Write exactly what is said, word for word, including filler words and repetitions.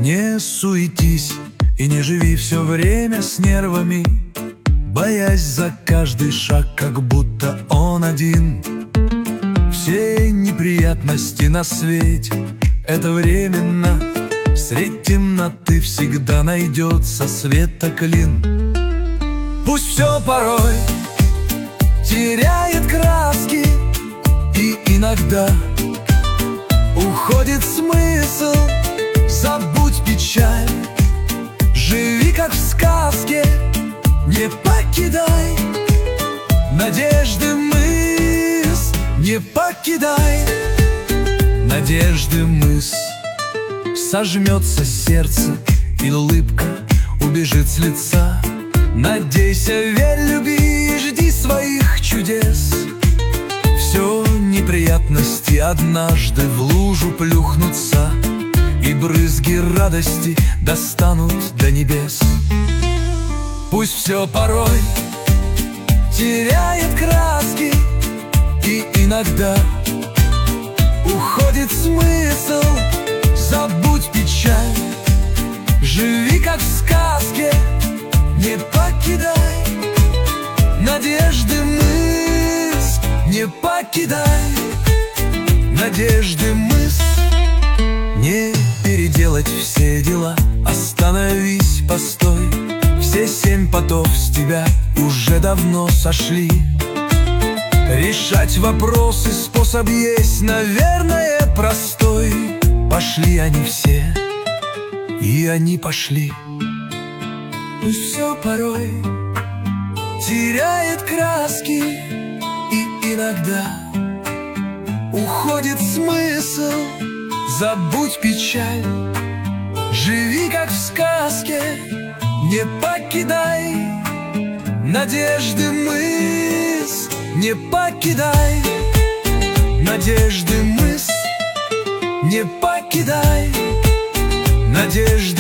Не суетись и не живи все время с нервами, боясь за каждый шаг, как будто он один. Все неприятности на свете — это временно. Средь темноты всегда найдется светоклин. Пусть все порой теряет краски, и иногда уходит смысл. Забудь печаль, живи как в сказке, не покидай надежды мыс, не покидай надежды мыс. Сожмется сердце, и улыбка убежит с лица. Надейся, верь, люби и жди своих чудес. Все неприятности однажды в лужу плюхнутся, и брызги радости достанут до небес. Пусть все порой теряет краски, и иногда уходит смысл. Забудь печаль, живи как в сказке, не покидай надежды мыс, не покидай надежды мыс. Не переделать все дела, остановись, постой. Все семь потов с тебя уже давно сошли. Решать вопросы способ есть, наверное, простой. Пошли они все, и они пошли. Пусть все порой теряет краски, и иногда уходит смысл. Забудь печаль, живи как в сказке, не покидай надежды мыс, не покидай надежды мыс, не покидай надежды.